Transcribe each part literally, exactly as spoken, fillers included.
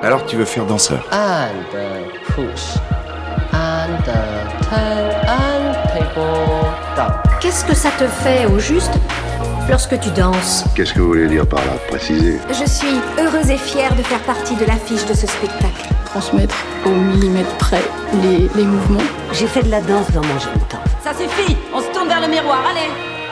Alors tu veux faire danseur? And uh, push. And uh, turn and table down. Qu'est-ce que ça te fait au juste lorsque tu danses? Qu'est-ce que vous voulez dire par là? Préciser. Je suis heureuse et fière de faire partie de l'affiche de ce spectacle. Transmettre au millimètre près les, les mouvements. J'ai fait de la danse dans mon jeune temps. Ça suffit, on se tourne vers le miroir, allez.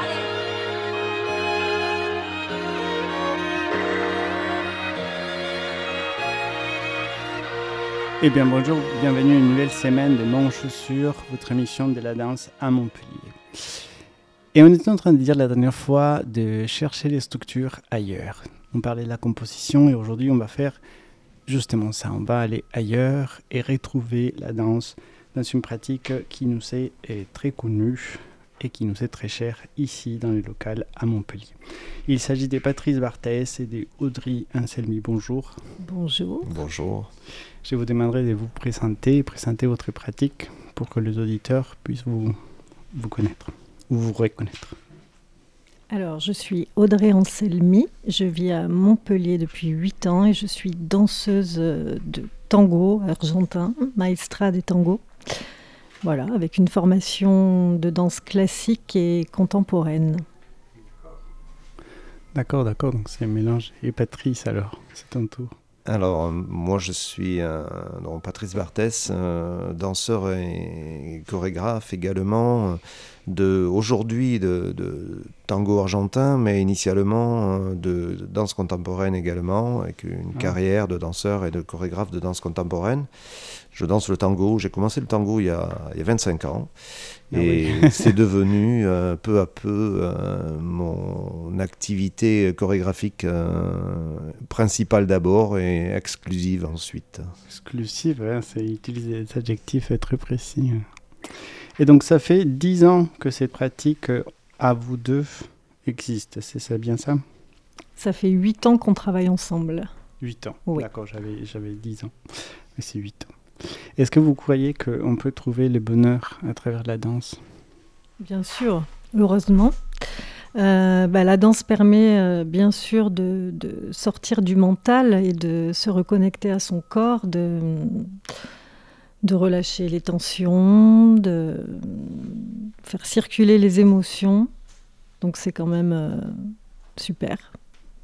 Eh bien bonjour, bienvenue à une nouvelle semaine de Mon Chaussure, votre émission de la danse à Montpellier. Et on était en train de dire la dernière fois de chercher les structures ailleurs. On parlait de la composition et aujourd'hui on va faire justement ça. On va aller ailleurs et retrouver la danse dans une pratique qui nous est, est très connue et qui nous est très chère ici dans le local à Montpellier. Il s'agit de Patrice Barthès et de Audrey Anselmi. Bonjour. Bonjour. Bonjour. Je vous demanderai de vous présenter, présenter votre pratique pour que les auditeurs puissent vous, vous connaître ou vous reconnaître. Alors, je suis Audrey Anselmi, je vis à Montpellier depuis huit ans et je suis danseuse de tango argentin, maestra de tango. Voilà, avec une formation de danse classique et contemporaine. D'accord, d'accord, donc c'est un mélange. Et Patrice alors, c'est ton tour. Alors, euh, moi je suis euh, donc Patrice Barthès, euh, danseur et chorégraphe également, de, aujourd'hui de, de tango argentin, mais initialement euh, de, de danse contemporaine également, avec une ah. carrière de danseur et de chorégraphe de danse contemporaine. Je danse le tango, j'ai commencé le tango il y a, il y a vingt-cinq ans. Et ah oui. C'est devenu euh, peu à peu euh, mon activité chorégraphique euh, principale d'abord et exclusive ensuite. Exclusive, hein, c'est utiliser des adjectifs très précis. Et donc ça fait dix ans que cette pratique à vous deux existe, c'est ça, bien ça? Ça fait huit ans qu'on travaille ensemble. huit ans, oui. D'accord, j'avais, j'avais dix ans, mais c'est huit ans. Est-ce que vous croyez qu'on peut trouver le bonheur à travers la danse? Bien sûr, heureusement. Euh, bah, la danse permet euh, bien sûr de, de sortir du mental et de se reconnecter à son corps, de, de relâcher les tensions, de faire circuler les émotions. Donc c'est quand même euh, super.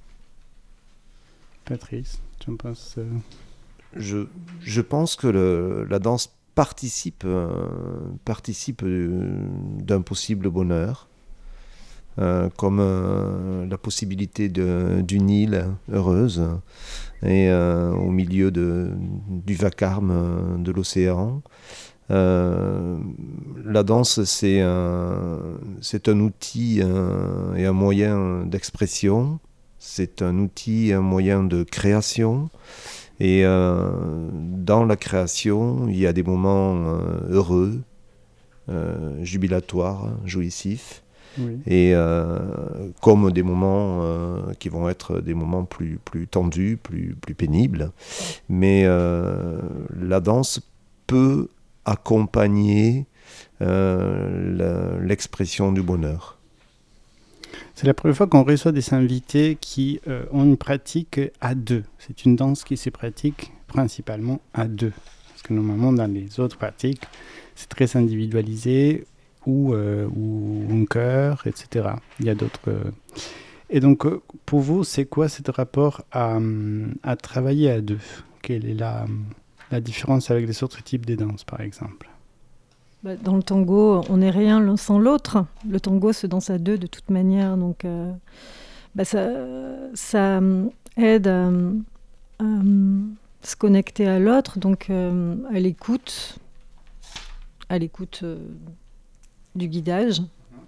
Patrice, tu en penses euh... Je, je pense que le, la danse participe, euh, participe d'un possible bonheur, euh, comme euh, la possibilité de, d'une île heureuse et euh, au milieu de, du vacarme de l'océan. Euh, la danse, c'est un, c'est un outil un, et un moyen d'expression, c'est un outil et un moyen de création. Et euh, dans la création, il y a des moments euh, heureux, euh, jubilatoires, jouissifs, oui. et euh, comme des moments euh, qui vont être des moments plus, plus tendus, plus, plus pénibles. Mais euh, la danse peut accompagner euh, la, l'expression du bonheur. C'est la première fois qu'on reçoit des invités qui euh, ont une pratique à deux. C'est une danse qui se pratique principalement à deux. Parce que normalement, dans les autres pratiques, c'est très individualisé, ou, euh, ou en chœur, et cetera. Il y a d'autres... Euh... Et donc, euh, pour vous, c'est quoi ce rapport à, à travailler à deux? Quelle est la, la différence avec les autres types de danses, par exemple? Dans le tango, on n'est rien l'un sans l'autre. Le tango se danse à deux de toute manière, donc euh, bah ça, ça aide à, à se connecter à l'autre, donc euh, à l'écoute, à l'écoute euh, du guidage.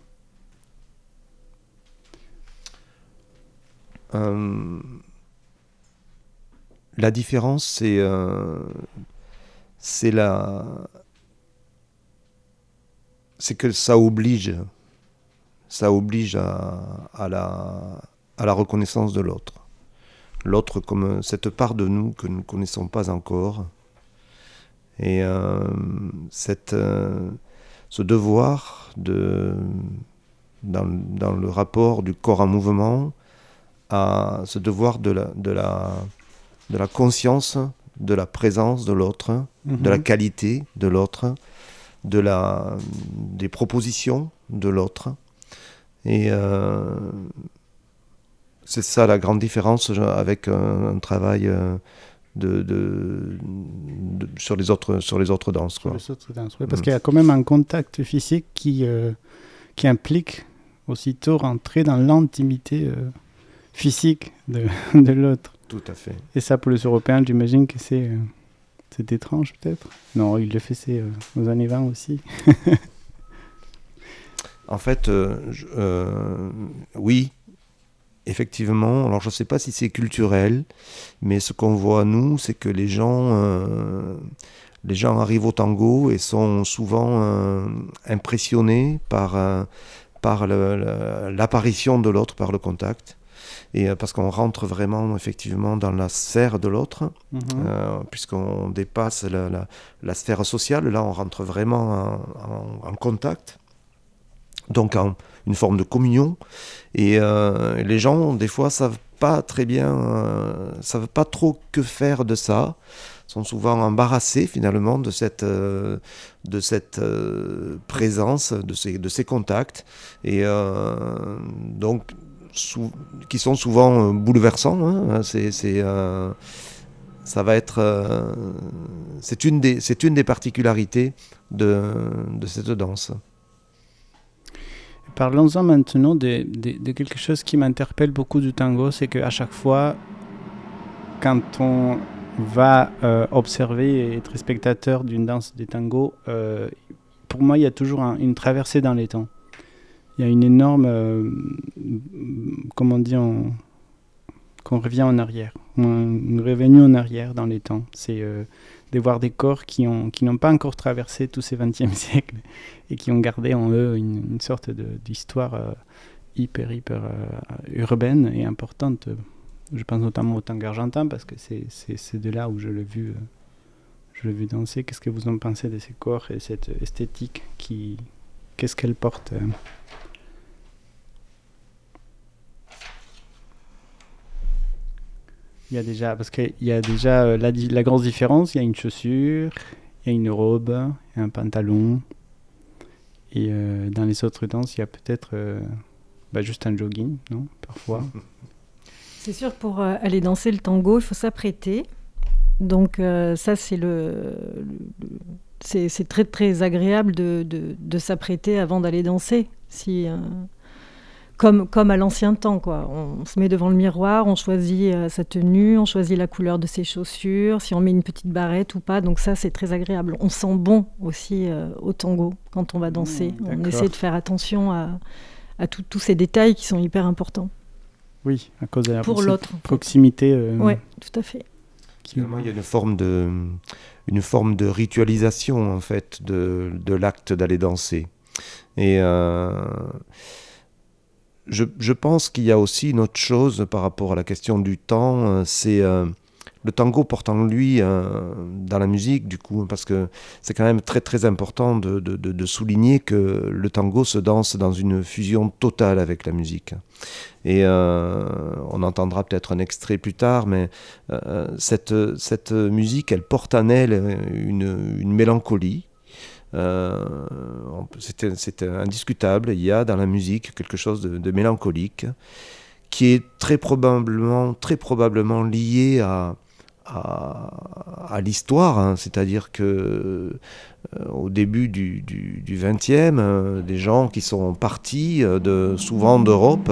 Euh, la différence, c'est, euh, c'est la... c'est que ça oblige, ça oblige à, à, la, à la reconnaissance de l'autre. L'autre comme cette part de nous que nous ne connaissons pas encore. Et euh, cette, euh, ce devoir, de, dans, dans le rapport du corps en mouvement, à ce devoir de la, de la, de la conscience de la présence de l'autre, mm-hmm. de la qualité de l'autre, de la, des propositions de l'autre. Et euh, c'est ça la grande différence avec un, un travail euh, de, de, de, sur, les autres, sur les autres danses. Quoi. Sur les autres danses, oui, parce mmh. qu'il y a quand même un contact physique qui, euh, qui implique aussitôt rentrer dans l'intimité euh, physique de, de l'autre. Tout à fait. Et ça, pour les Européens, j'imagine que c'est, euh, c'est étrange, peut-être. Non, il le faisait euh, aux années vingt aussi. En fait, euh, je, euh, oui, effectivement. Alors, je ne sais pas si c'est culturel, mais ce qu'on voit, nous, c'est que les gens, euh, les gens arrivent au tango et sont souvent euh, impressionnés par, euh, par le, le, l'apparition de l'autre, par le contact. Et euh, parce qu'on rentre vraiment, effectivement, dans la sphère de l'autre, mmh. euh, puisqu'on dépasse la, la, la sphère sociale. Là, on rentre vraiment en, en, en contact. Donc en une forme de communion, et euh, les gens des fois savent pas très bien, euh, savent pas trop que faire de ça, sont souvent embarrassés finalement de cette, euh, de cette euh, présence, de ces, de ces contacts, et euh, donc sou- qui sont souvent bouleversants. Hein, c'est, c'est, euh, ça va être, euh, c'est une des, c'est une des particularités de, de cette danse. Parlons-en maintenant de, de, de quelque chose qui m'interpelle beaucoup du tango, c'est qu'à chaque fois, quand on va euh, observer et être spectateur d'une danse de tango, euh, pour moi, il y a toujours un, une traversée dans les temps. Il y a une énorme, euh, comment on dit, on, qu'on revient en arrière, une revenue en arrière dans les temps. C'est euh, de voir des corps qui, ont, qui n'ont pas encore traversé tous ces vingtième siècles et qui ont gardé en eux une, une sorte de, d'histoire euh, hyper, hyper euh, urbaine et importante. Je pense notamment au tango argentin parce que c'est, c'est, c'est de là où je l'ai vu, euh, je l'ai vu danser. Qu'est-ce que vous en pensez de ces corps et cette esthétique qui, qu'est-ce qu'elle porte euh Il y a déjà, parce qu'il y a déjà euh, la, la grosse différence, il y a une chaussure, il y a une robe, il y a un pantalon. Et euh, dans les autres danses, il y a peut-être euh, bah, juste un jogging, non ? Parfois. C'est sûr, pour euh, aller danser le tango, il faut s'apprêter. Donc euh, ça, c'est, le, le, c'est, c'est très, très agréable de, de, de s'apprêter avant d'aller danser. Si... Euh... Comme, comme à l'ancien temps, quoi. On se met devant le miroir, on choisit euh, sa tenue, on choisit la couleur de ses chaussures, si on met une petite barrette ou pas. Donc ça, c'est très agréable. On sent bon aussi euh, au tango quand on va danser. Mmh, on essaie de faire attention à, à tous ces détails qui sont hyper importants. Oui, à cause de la Pour proxi- l'autre, proximité. Euh, oui, tout à fait. Finalement, il y a une forme de, une forme de ritualisation, en fait, de, de l'acte d'aller danser. Et... Euh, Je, je pense qu'il y a aussi une autre chose par rapport à la question du temps, c'est euh, le tango porte en lui euh, dans la musique, du coup, parce que c'est quand même très très important de, de, de, de souligner que le tango se danse dans une fusion totale avec la musique. Et euh, on entendra peut-être un extrait plus tard, mais euh, cette, cette musique, elle porte en elle une, une mélancolie. Euh, c'est, c'est indiscutable, il y a dans la musique quelque chose de, de mélancolique qui est très probablement, très probablement lié à, à, à l'histoire, hein. C'est-à-dire que euh, au début du, du, du vingtième, euh, des gens qui sont partis euh, de, souvent d'Europe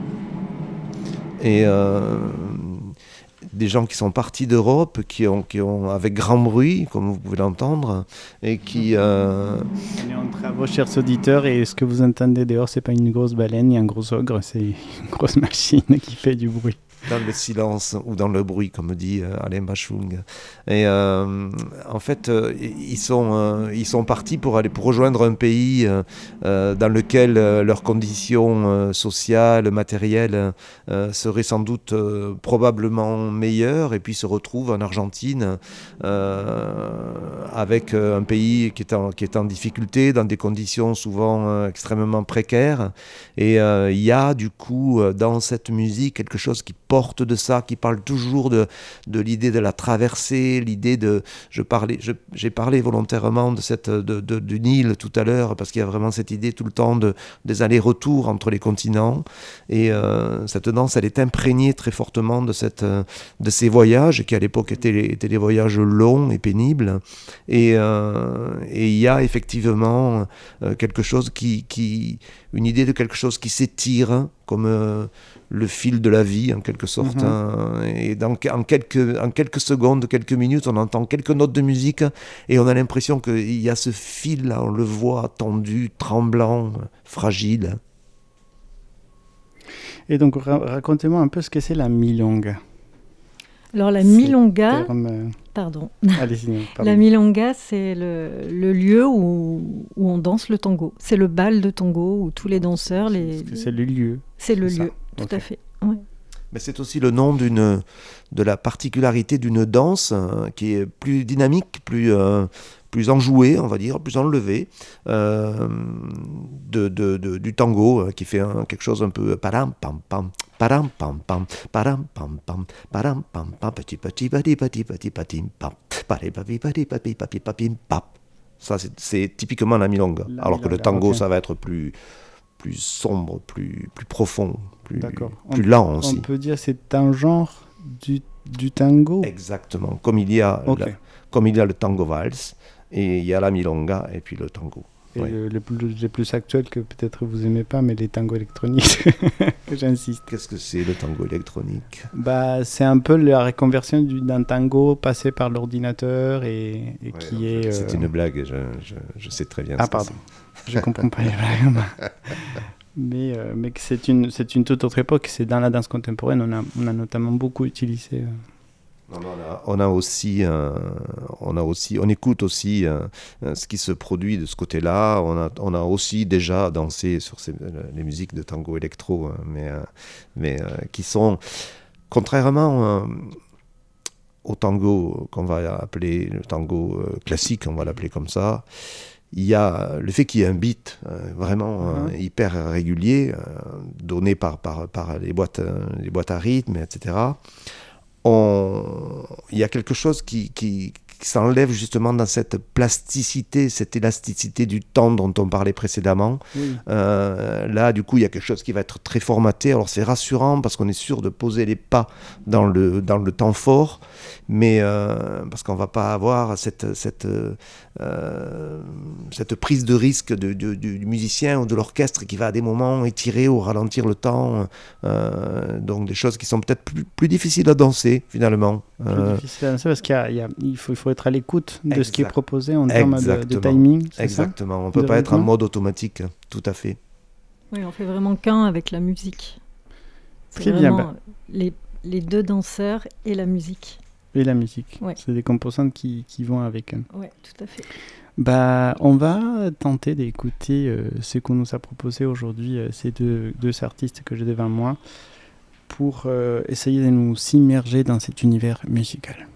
et euh, des gens qui sont partis d'Europe, qui ont, qui ont, avec grand bruit, comme vous pouvez l'entendre, et qui... Euh... On est en travaux, chers auditeurs, et ce que vous entendez dehors, c'est pas une grosse baleine ni un gros ogre, c'est une grosse machine qui fait du bruit. Dans le silence ou dans le bruit, comme dit euh, Alain Bachung. Et euh, en fait, euh, ils, sont, euh, ils sont partis pour aller pour rejoindre un pays euh, euh, dans lequel euh, leurs conditions euh, sociales, matérielles euh, seraient sans doute euh, probablement meilleures, et puis se retrouvent en Argentine euh, avec euh, un pays qui est, en, qui est en difficulté, dans des conditions souvent euh, extrêmement précaires. Et il euh, y a du coup dans cette musique quelque chose qui porte porte de ça, qui parle toujours de, de l'idée de la traversée, l'idée de... Je parlais, je, j'ai parlé volontairement de cette, de, de, du Nil tout à l'heure, parce qu'il y a vraiment cette idée tout le temps de, des allers-retours entre les continents. Et euh, cette danse, elle est imprégnée très fortement de, cette, de ces voyages, qui à l'époque étaient, étaient des voyages longs et pénibles. Et euh, et il y a effectivement euh, quelque chose qui, qui... une idée de quelque chose qui s'étire, hein, comme euh, le fil de la vie, en quelque sorte. Mm-hmm. Hein, et dans, en, quelques, en quelques secondes, quelques minutes, on entend quelques notes de musique et on a l'impression qu'il y a ce fil-là, on le voit tendu, tremblant, fragile. Et donc, ra- racontez-moi un peu ce que c'est la milonga. Alors, la milonga... Terme, euh... Pardon. Allez-y, pardon. La milonga, c'est le, le lieu où, où on danse le tango. C'est le bal de tango où tous les danseurs... Les... C'est le lieu. C'est le c'est lieu, ça. tout Okay. à fait. Ouais. Mais c'est aussi le nom d'une, de la particularité d'une danse hein, qui est plus dynamique, plus, euh, plus enjouée, on va dire, plus enlevée, euh, de, de, de, du tango, hein, qui fait hein, quelque chose un peu param pam pam param pam pam param pam pam param pam pam petit petit petit petit petit petit pam pari papi papi papi papi papi pam. Ça c'est, c'est typiquement la milonga. La alors milonga, que le tango okay. ça va être plus plus sombre, plus plus profond, plus plus on, lent aussi. On peut dire c'est un genre du du tango. Exactement, comme il y a okay. la, comme il y a le tango valse et il y a la milonga et puis le tango. Et oui. le, le, plus, le plus actuel que peut-être vous aimez pas, mais les tangos électroniques, j'insiste. Qu'est-ce que c'est le tango électronique ? Bah, c'est un peu la reconversion du, d'un tango passé par l'ordinateur et, et ouais, qui non, est... C'est euh... une blague, je, je, je sais très bien. Ah ce pardon, que je comprends pas les blagues. mais euh, mais c'est une, c'est une toute autre époque, c'est dans la danse contemporaine, on a, on a notamment beaucoup utilisé... Euh... Non, non, on, a, on a aussi, euh, on a aussi, on écoute aussi euh, ce qui se produit de ce côté-là. On a, on a aussi déjà dansé sur ces, les musiques de tango électro, hein, mais, euh, mais euh, qui sont, contrairement euh, au tango qu'on va appeler le tango euh, classique, on va l'appeler comme ça. Il y a le fait qu'il y ait un beat euh, vraiment euh, mm-hmm. hyper régulier, euh, donné par, par, par les boîtes, euh, les boîtes à rythme, et cetera. On... Il y a quelque chose qui, qui, qui s'enlève justement dans cette plasticité, cette élasticité du temps dont on parlait précédemment. Oui. Euh, là, du coup, il y a quelque chose qui va être très formaté. Alors, c'est rassurant parce qu'on est sûr de poser les pas dans le, dans le temps fort, mais euh, parce qu'on ne va pas avoir cette, cette, euh, cette prise de risque de, de, du musicien ou de l'orchestre qui va à des moments étirer ou ralentir le temps. Euh, donc, des choses qui sont peut-être plus, plus difficiles à danser, finalement. Plus euh, difficiles à danser parce qu'il y a, il y a, il faut, il faut être à l'écoute de exact. Ce qui est proposé en termes de, de timing. C'est Exactement. Ça on ne peut de pas rythme. Être en mode automatique, tout à fait. Oui, on fait vraiment qu'un avec la musique. C'est Très vraiment bien. Ben. Les, les deux danseurs et la musique. Et la musique. Ouais. C'est des composantes qui, qui vont avec eux. Oui, tout à fait. Bah, on va tenter d'écouter euh, ce qu'on nous a proposé aujourd'hui, euh, ces deux, deux artistes que j'ai devant moi, pour euh, essayer de nous s'immerger dans cet univers musical.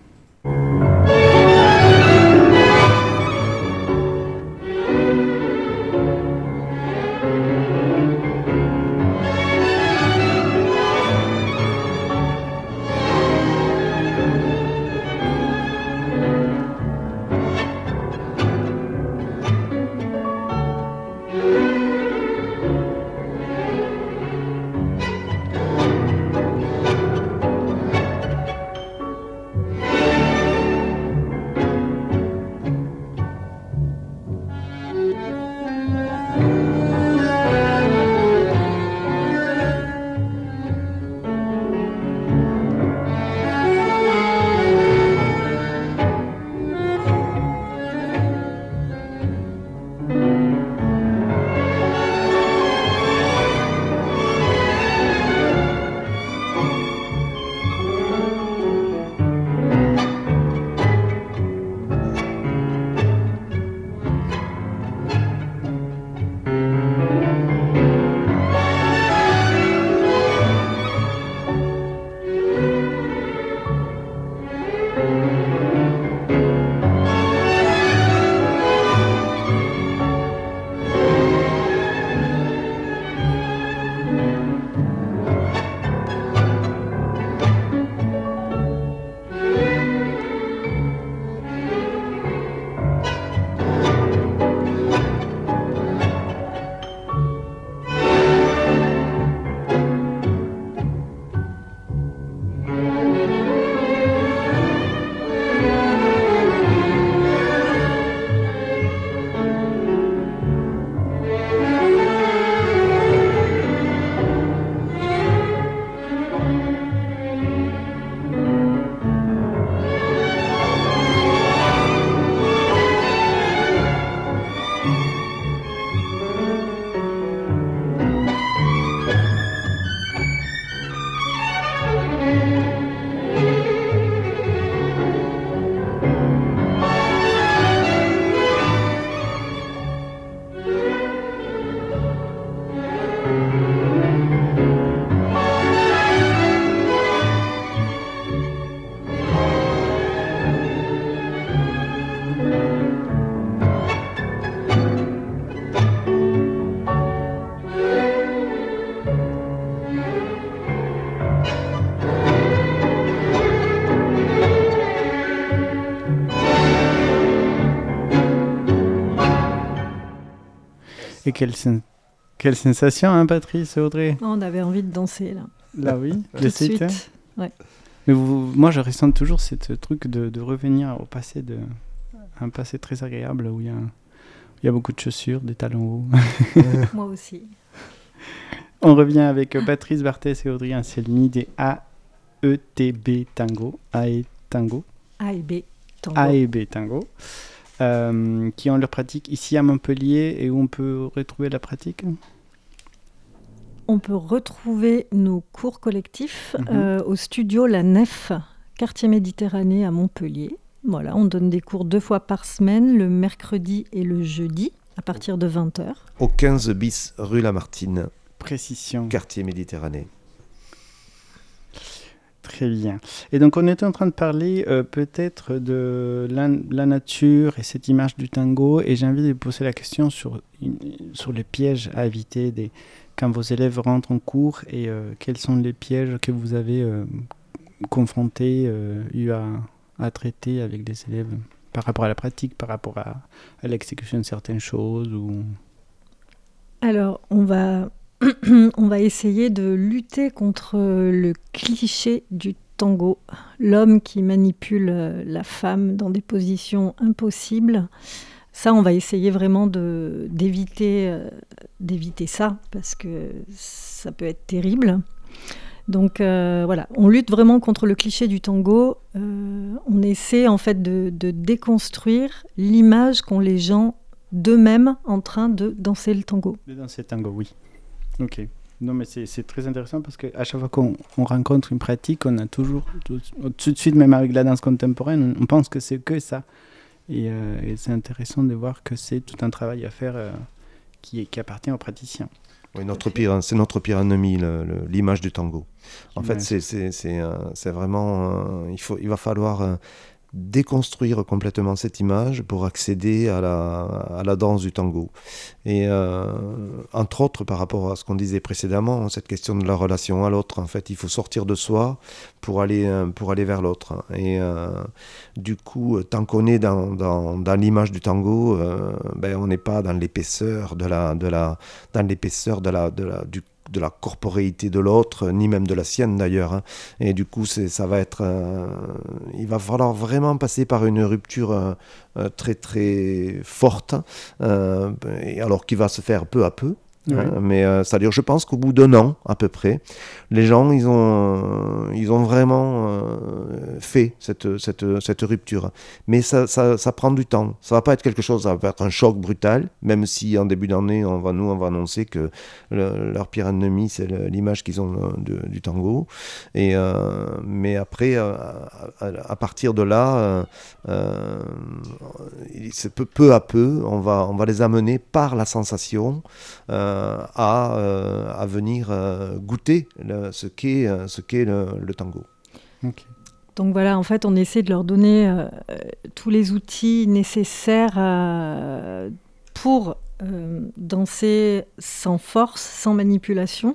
Et quelle, sen- quelle sensation, hein, Patrice et Audrey? Oh, on avait envie de danser là. Là, oui. Tout de suite. Hein. Ouais. Mais vous, moi, je ressens toujours ce truc de, de revenir au passé, de, un passé très agréable où il y a, il y a beaucoup de chaussures, des talons hauts. Moi aussi. On revient avec Patrice Barthès et Audrey Anselmi des A E T B Tango, A et Tango, A et B Tango, A et B Tango, euh, qui ont leur pratique ici à Montpellier et où on peut retrouver la pratique. On peut retrouver nos cours collectifs Mhm. euh, au studio La Nef, quartier Méditerranée à Montpellier. Voilà, on donne des cours deux fois par semaine, le mercredi et le jeudi, à partir de vingt heures. Au quinze bis rue Lamartine, Précision. quartier Méditerranée. Très bien. Et donc, on était en train de parler euh, peut-être de la, la nature et cette image du tango. Et j'ai envie de poser la question sur, une- sur les pièges à éviter des, quand vos élèves rentrent en cours et euh, quels sont les pièges que vous avez euh, confrontés, euh, eu à, à traiter avec des élèves par rapport à la pratique, par rapport à, à l'exécution de certaines choses ou... Alors, on va, on va essayer de lutter contre le cliché du tango, l'homme qui manipule euh, la femme dans des positions impossibles. Ça, on va essayer vraiment de, d'éviter, euh, d'éviter ça, parce que ça peut être terrible. Donc euh, voilà, on lutte vraiment contre le cliché du tango. Euh, on essaie en fait de, de déconstruire l'image qu'ont les gens d'eux-mêmes en train de danser le tango. De danser le tango, oui. Ok. Non, mais c'est, c'est très intéressant parce qu'à chaque fois qu'on on rencontre une pratique, on a toujours, tout, tout de suite, même avec la danse contemporaine, on, on pense que c'est que ça. Et, euh, et c'est intéressant de voir que c'est tout un travail à faire euh, qui, qui appartient aux praticiens. Oui, notre pire, c'est notre pire ennemi, le, le, l'image du tango. En L'image. fait, c'est, c'est, c'est, euh, c'est vraiment... Euh, il, faut, il va falloir euh, déconstruire complètement cette image pour accéder à la, à la danse du tango. Et euh, entre autres, par rapport à ce qu'on disait précédemment, cette question de la relation à l'autre, en fait, il faut sortir de soi pour aller, pour aller vers l'autre. Et euh, du coup, tant qu'on est dans, dans, dans l'image du tango, euh, ben, on n'est pas dans l'épaisseur de la, de la, dans l'épaisseur de la, de la, du de la corporéité de l'autre, ni même de la sienne d'ailleurs. Hein. Et du coup, c'est, ça va être... Euh, il va falloir vraiment passer par une rupture euh, très très forte, euh, et alors qui va se faire peu à peu. Oui. Hein, mais euh, c'est-à-dire, je pense qu'au bout d'un an, à peu près, les gens, ils ont, euh, ils ont vraiment euh, fait cette, cette, cette rupture. Mais ça, ça, ça prend du temps. Ça va pas être quelque chose, ça va être un choc brutal, même si en début d'année, on va, nous, on va annoncer que le, leur pire ennemi, c'est le, l'image qu'ils ont de, du tango. Et, euh, mais après, euh, à, à partir de là, euh, euh, c'est peu, peu à peu, on va, on va les amener par la sensation euh, À, euh, à venir euh, goûter le, ce qu'est, euh, ce qu'est le, le tango. Okay. Donc voilà, en fait, on essaie de leur donner euh, tous les outils nécessaires euh, pour euh, danser sans force, sans manipulation.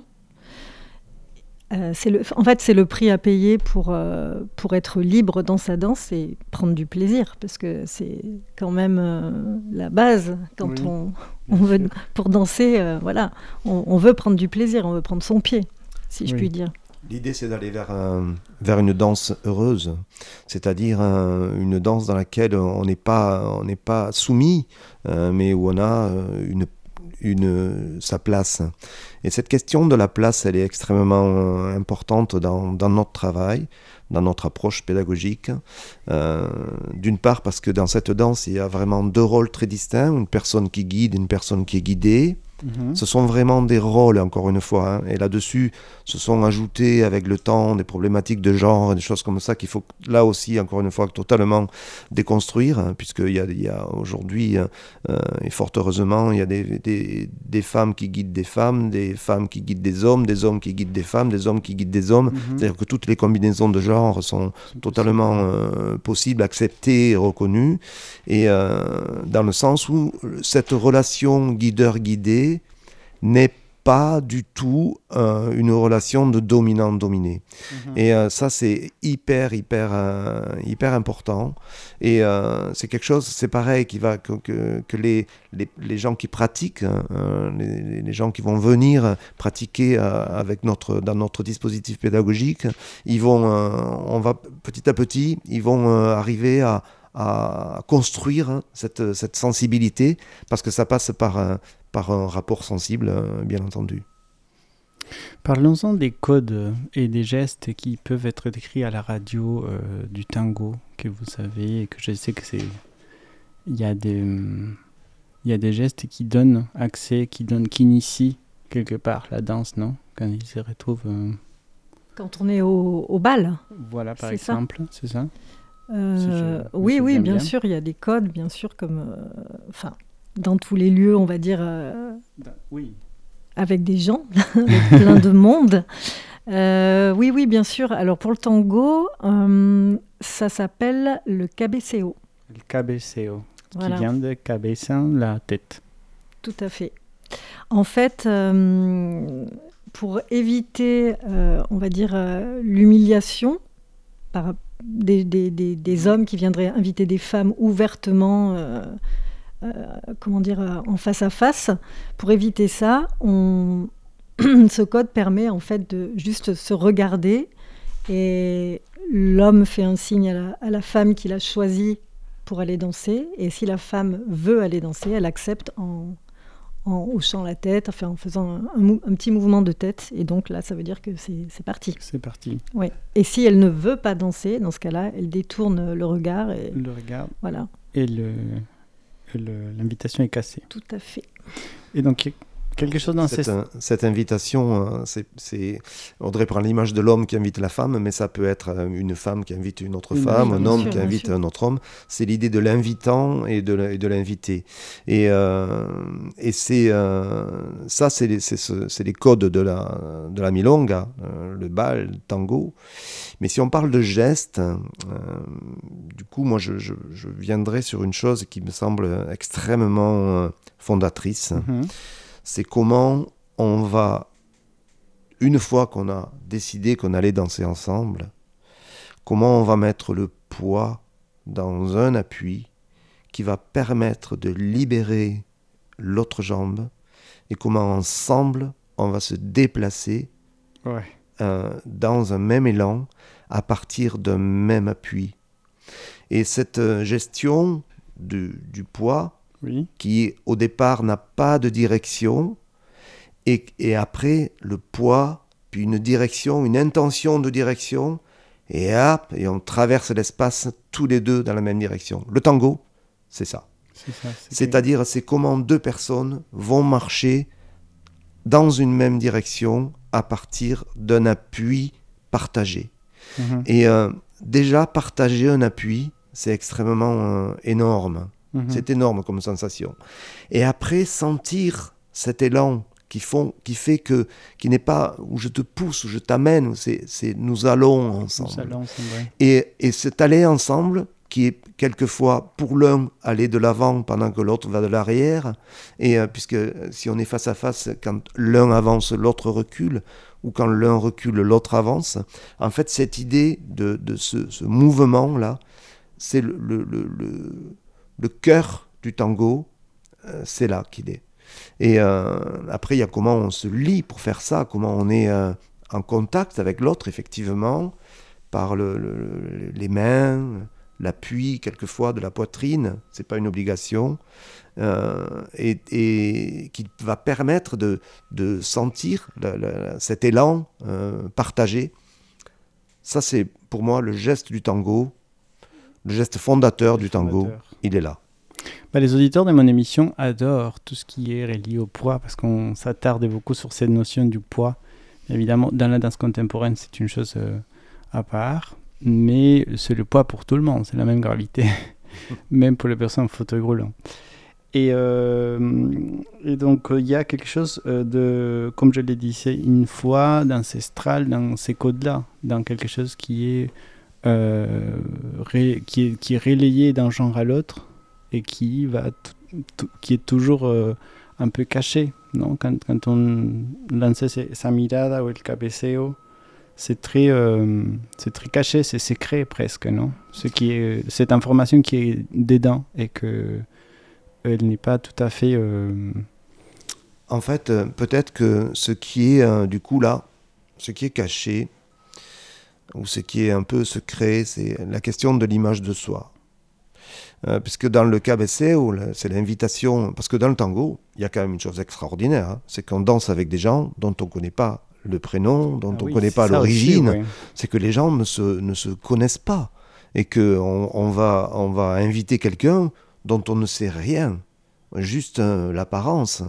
Euh, c'est le, en fait, c'est le prix à payer pour, euh, pour être libre dans sa danse et prendre du plaisir, parce que c'est quand même euh, la base quand oui, on, on veut, pour danser. Euh, voilà, on, on veut prendre du plaisir, on veut prendre son pied, si oui. je puis dire. L'idée, c'est d'aller vers, un, vers une danse heureuse, c'est-à-dire un, une danse dans laquelle on n'est pas, on n'est pas soumis, euh, mais où on a une Une, sa place. Et cette question de la place, elle est extrêmement importante dans, dans notre travail, dans notre approche pédagogique. Euh, d'une part parce que dans cette danse, il y a vraiment deux rôles très distincts, une personne qui guide et une personne qui est guidée. Mmh. Ce sont vraiment des rôles, encore une fois, hein. Et là-dessus se sont ajoutés avec le temps des problématiques de genre, des choses comme ça qu'il faut là aussi, encore une fois, totalement déconstruire, hein, puisqu'il y a, il y a aujourd'hui, euh, et fort heureusement, il y a des, des, des femmes qui guident des femmes, des femmes qui guident des hommes, des hommes qui guident des femmes, des hommes qui guident des hommes. Mmh. C'est-à-dire que toutes les combinaisons de genre sont C'est totalement euh, possibles, acceptées et reconnues, et euh, dans le sens où cette relation guideur-guidé n'est pas du tout euh, une relation de dominant-dominé. Mmh. Et euh, ça, c'est hyper, hyper, euh, hyper important. Et euh, c'est quelque chose, c'est pareil, qui va, que, que, que les, les, les gens qui pratiquent, euh, les, les gens qui vont venir pratiquer euh, avec notre, dans notre dispositif pédagogique, ils vont, euh, on va petit à petit, ils vont euh, arriver à à construire cette, cette sensibilité, parce que ça passe par un, par un rapport sensible, bien entendu. Parlons-en des codes et des gestes qui peuvent être décrits à la radio euh, du tango, que vous savez, et que je sais que c'est... Il y a des, il y a des gestes qui donnent accès, qui, donnent, qui initient quelque part la danse, non ? Quand ils se retrouvent... Euh... Quand on est au, au bal. Voilà, par c'est exemple, ça c'est ça Euh, si je, oui, oui, bien, bien sûr, il y a des codes, bien sûr, comme, euh, enfin, dans tous les lieux, on va dire, euh, oui. avec des gens, avec plein de monde. Euh, oui, oui, bien sûr. Alors pour le tango, euh, ça s'appelle le cabeceo. Le cabeceo, voilà. Qui vient de cabeza, la tête. Tout à fait. En fait, euh, pour éviter, euh, on va dire, euh, l'humiliation par Des, des, des, des hommes qui viendraient inviter des femmes ouvertement, euh, euh, comment dire, euh, en face à face. Pour éviter ça, on... ce code permet en fait de juste se regarder et l'homme fait un signe à la, à la femme qu'il a choisie pour aller danser. Et si la femme veut aller danser, elle accepte en, en hochant la tête, enfin en faisant un, un, mou- un petit mouvement de tête. Et donc là, ça veut dire que c'est, c'est parti. C'est parti. Oui. Et si elle ne veut pas danser, dans ce cas-là, elle détourne le regard. Et... Le regard. Voilà. Et le, le, l'invitation est cassée. Tout à fait. Et donc, quelque chose dans cette, ces... un, cette invitation, c'est, c'est... Audrey prend l'image de l'homme qui invite la femme, mais ça peut être une femme qui invite une autre une femme, un homme sûr, qui invite sûr. un autre homme. C'est l'idée de l'invitant et de, et de l'invité. Et, euh, et c'est, euh, ça, c'est les, c'est, c'est les codes de la, de la milonga, euh, le bal, le tango. Mais si on parle de gestes, euh, du coup, moi, je, je, je viendrai sur une chose qui me semble extrêmement fondatrice. Mm-hmm. C'est comment on va, une fois qu'on a décidé qu'on allait danser ensemble, comment on va mettre le poids dans un appui qui va permettre de libérer l'autre jambe et comment ensemble on va se déplacer ouais. euh, dans un même élan à partir d'un même appui. Et cette euh, gestion du, du poids, oui. qui au départ n'a pas de direction, et, et après le poids, puis une direction, une intention de direction, et hop, et on traverse l'espace tous les deux dans la même direction. Le tango, c'est ça. C'est ça c'est C'est-à-dire, c'est comment deux personnes vont marcher dans une même direction à partir d'un appui partagé. Mmh. Et euh, déjà, partager un appui, c'est extrêmement euh, énorme. Mmh. C'est énorme comme sensation. Et après, sentir cet élan qui, font, qui fait que, qui n'est pas où je te pousse, où je t'amène, c'est, c'est nous allons ensemble. Nous allons ensemble, ouais. et, et cet aller ensemble, qui est quelquefois pour l'un aller de l'avant pendant que l'autre va de l'arrière, et euh, puisque si on est face à face, quand l'un avance, l'autre recule, ou quand l'un recule, l'autre avance, en fait, cette idée de, de ce, ce mouvement-là, c'est le, le, le, le, le cœur du tango, euh, c'est là qu'il est. Et euh, après, il y a comment on se lie pour faire ça, comment on est euh, en contact avec l'autre, effectivement, par le, le, les mains, l'appui, quelquefois, de la poitrine, c'est pas une obligation, euh, et, et qui va permettre de, de sentir la, la, cet élan euh, partagé. Ça, c'est pour moi le geste du tango, le geste fondateur du tango, fondateur. Il est là. Bah, les auditeurs de mon émission adorent tout ce qui est relié au poids, parce qu'on s'attarde beaucoup sur cette notion du poids. Évidemment, dans la danse contemporaine, c'est une chose euh, à part, mais c'est le poids pour tout le monde, c'est la même gravité, même pour les personnes en fauteuil roulant. Et, euh, et donc, il y a quelque chose euh, de, comme je l'ai dit, c'est une foi ancestral dans ces codes-là, dans quelque chose qui est, euh, ré, qui est, qui est relayé d'un genre à l'autre et qui, va t- t- qui est toujours euh, un peu caché non? Quand, quand on lançait sa mirada ou le cabeceo, c'est très, euh, c'est très caché, c'est secret presque, non? Ce qui est, cette information qui est dedans et que elle n'est pas tout à fait... Euh... En fait, euh, peut-être que ce qui est euh, du coup là, ce qui est caché, ou ce qui est un peu secret, c'est la question de l'image de soi. Euh, puisque dans le cabeceo, c'est l'invitation, parce que dans le tango, il y a quand même une chose extraordinaire, hein, c'est qu'on danse avec des gens dont on ne connaît pas le prénom, dont ah on ne oui, connaît pas l'origine, aussi, oui. C'est que les gens ne se, ne se connaissent pas, et qu'on on va, on va inviter quelqu'un dont on ne sait rien, juste euh, l'apparence,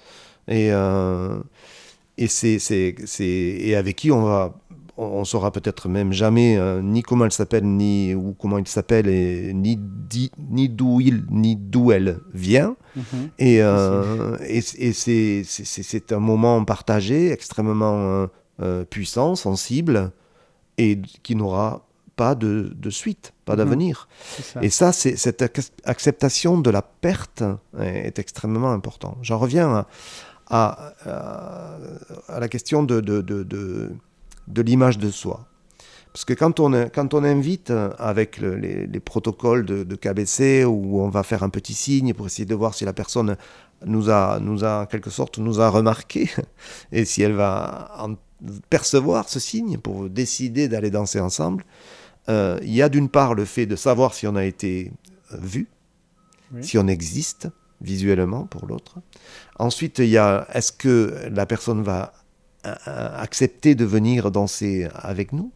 et, euh, et, c'est, c'est, c'est, et avec qui on va... on ne saura peut-être même jamais euh, ni comment elle s'appelle, ni ou comment il s'appelle, et, ni, di, ni d'où il, ni d'où elle vient. Mm-hmm. Et, euh, et, et c'est, c'est, c'est un moment partagé, extrêmement euh, euh, puissant, sensible, et qui n'aura pas de, de suite, pas mm-hmm. d'avenir. Ça. Et ça, c'est, cette acceptation de la perte est extrêmement importante. J'en reviens à, à, à, à la question de... de, de, de de l'image de soi. Parce que quand on, quand on invite avec le, les, les protocoles de, de K B C, où on va faire un petit signe pour essayer de voir si la personne nous a, nous a en quelque sorte, nous a remarqué, et si elle va en percevoir ce signe pour décider d'aller danser ensemble, euh, il y a d'une part le fait de savoir si on a été vu, oui. si on existe visuellement pour l'autre. Ensuite, il y a est-ce que la personne va accepter de venir danser avec nous,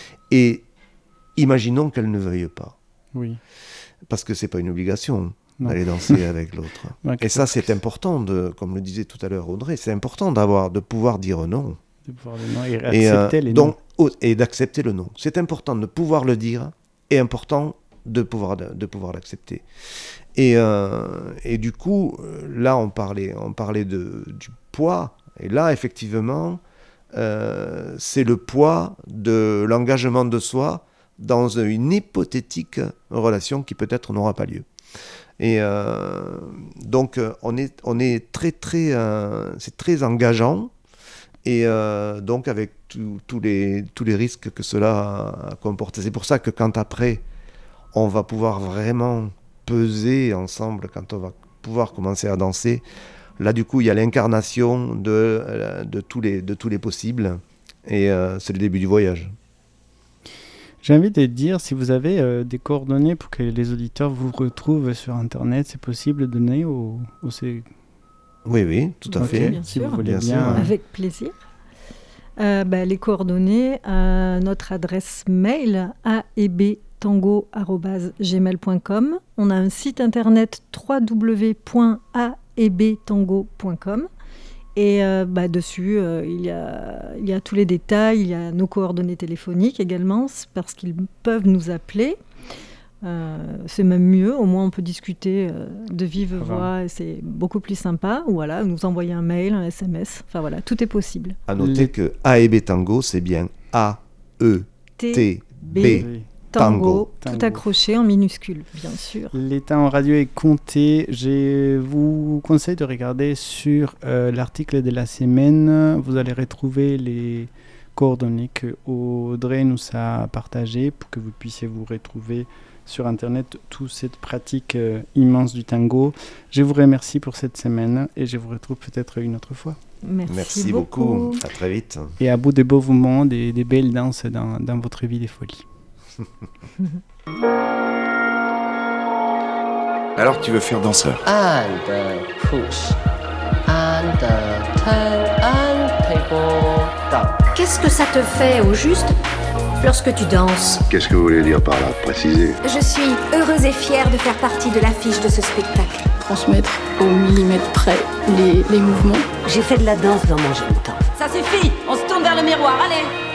et imaginons qu'elle ne veuille pas. Oui. Parce que c'est pas une obligation non. d'aller danser avec l'autre. Ouais, et ça, c'est important, de, comme le disait tout à l'heure Audrey, c'est important d'avoir, de pouvoir dire non. De pouvoir dire non et accepter et, euh, les donc, non. Et d'accepter le non. C'est important de pouvoir le dire, et important de pouvoir, de, de pouvoir l'accepter. Et, euh, et du coup, là, on parlait, on parlait de, du poids. Et là, effectivement, euh, c'est le poids de l'engagement de soi dans une hypothétique relation qui peut-être n'aura pas lieu. Et euh, donc, on est, on est très, très, euh, c'est très engageant, et euh, donc avec tous les, tous les risques que cela comporte. C'est pour ça que quand après, on va pouvoir vraiment peser ensemble, quand on va pouvoir commencer à danser, là, du coup, il y a l'incarnation de, de, tous, les, de tous les possibles, et euh, c'est le début du voyage. J'ai envie de dire, si vous avez euh, des coordonnées pour que les auditeurs vous retrouvent sur Internet, c'est possible de donner ou, ou c'est... Oui, oui, tout à okay, fait. Bien si sûr. vous voulez bien. bien. Avec plaisir. Euh, bah, les coordonnées, euh, notre adresse mail, a e b tango arobase gmail point com. On a un site internet w w w point a e b tango point com. Et euh, bah, dessus, euh, il, y a, il y a tous les détails, il y a nos coordonnées téléphoniques également, parce qu'ils peuvent nous appeler. Euh, c'est même mieux, au moins on peut discuter euh, de vive ah voix, ben. Et c'est beaucoup plus sympa. Ou voilà, nous envoyer un mail, un S M S, enfin voilà, tout est possible. À noter Les... que A E B Tango, c'est bien A E T B Tango, Tango, tout accroché en minuscule, bien sûr. Les temps en radio est compté. Je vous conseille de regarder sur euh, l'article de la semaine. Vous allez retrouver les coordonnées que Audrey nous a partagées pour que vous puissiez vous retrouver sur Internet toute cette pratique euh, immense du tango. Je vous remercie pour cette semaine et je vous retrouve peut-être une autre fois. Merci, Merci beaucoup. beaucoup. À très vite. Et à bout de beaux moments, des, des belles danses dans, dans votre vie des folies. Alors tu veux faire danseur? And uh, push. And uh, turn and table down. Qu'est-ce que ça te fait au juste lorsque tu danses? Qu'est-ce que vous voulez dire par là? Préciser. Je suis heureuse et fière de faire partie de l'affiche de ce spectacle. Transmettre au millimètre près les, les mouvements. J'ai fait de la danse dans mon jeune temps. Ça suffit, on se tourne vers le miroir, allez!